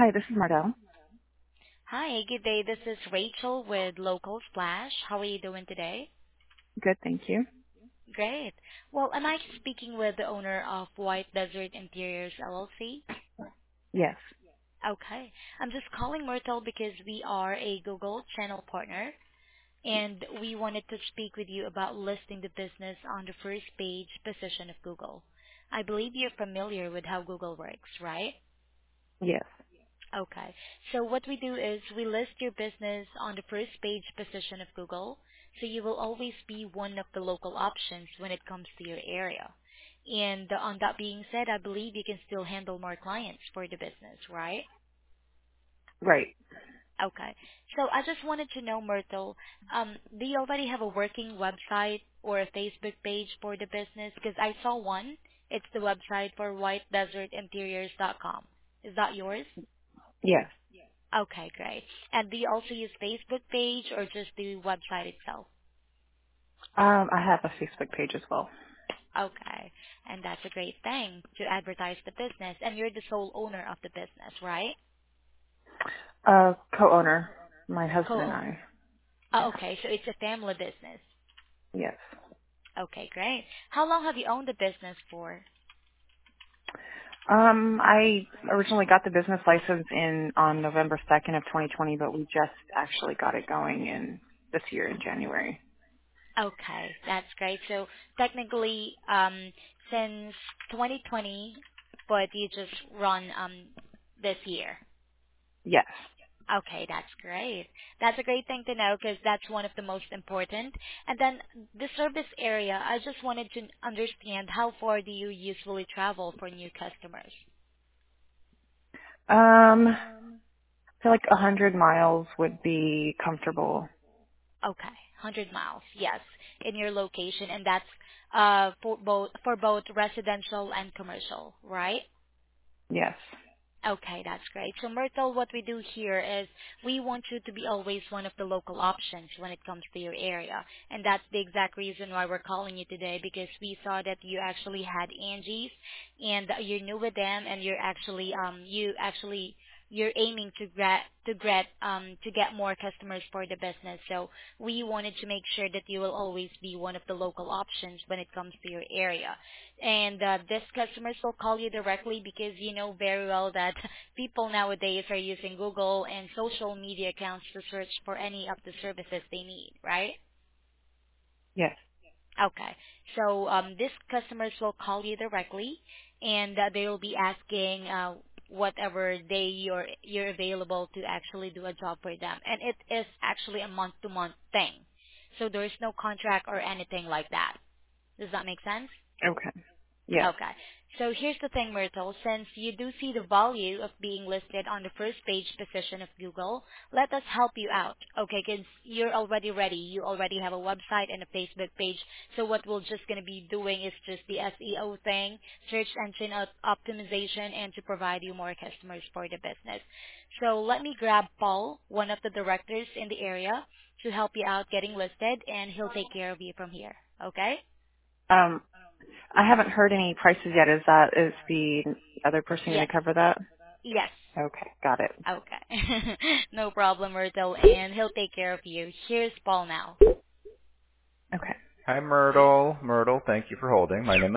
Hi, this is Mardell. Hi, good day. This is Rachel with Local Splash. How are you doing today? Good, thank you. Great. Well, am I speaking with the owner of White Desert Interiors LLC? Yes. Okay. I'm just calling Myrtle because we are a Google channel partner and we wanted to speak with you about listing the business on the first page position of Google. I believe you're familiar with how Google works, right? Yes. Okay. So what we do is we list your business on the first page position of Google, so you will always be one of the local options when it comes to your area. And on that being said, I believe you can still handle more clients for the business, right? Right. Okay. So I just wanted to know, Myrtle, do you already have a working website or a Facebook page for the business? Because I saw one. It's the website for whitedesertinteriors.com. Is that yours? Yes. Okay, great. And do you also use Facebook page or just the website itself? I have a Facebook page as well. Okay. And that's a great thing to advertise the business. And you're the sole owner of the business, right? Co-owner, my husband and Co-owner. I. Oh, Yeah. okay. So it's a family business. Yes. Okay, great. How long have you owned the business for? I originally got the business license in on November 2nd of 2020, but we just actually got it going in this year in January. Okay, that's great. So technically, since 2020, but you just run this year. Yes. Okay, that's great. That's a great thing to know because that's one of the most important. And then the service area, I just wanted to understand how far do you usually travel for new customers? I feel like 100 miles would be comfortable. Okay, 100 miles, yes, in your location, and that's for both residential and commercial, right? Yes. Okay, that's great. So Myrtle, what we do here is we want you to be always one of the local options when it comes to your area. And that's the exact reason why we're calling you today because we saw that you actually had Angie's and you're new with them and you're aiming to get more customers for the business. So we wanted to make sure that you will always be one of the local options when it comes to your area. And these customers will call you directly because you know very well that people nowadays are using Google and social media accounts to search for any of the services they need, right? Yes. Okay. So these customers will call you directly, and they will be asking whatever day you're available to actually do a job for them, and it is actually a month-to-month thing. So there is no contract or anything like that. Does that make sense? Okay. Yes. Okay. So here's the thing, Myrtle. Since you do see the value of being listed on the first page position of Google, let us help you out, okay? Because you're already ready. You already have a website and a Facebook page. So what we're just going to be doing is just the SEO thing, search engine optimization, and to provide you more customers for the business. So let me grab Paul, one of the directors in the area, to help you out getting listed, and he'll take care of you from here, okay? Um, I haven't heard any prices yet. Is the other person going to Yes. cover that? Yes. Okay, got it. Okay. No problem, Myrtle, and he'll take care of you. Here's Paul now. Okay. Hi, Myrtle. Myrtle, thank you for holding. My name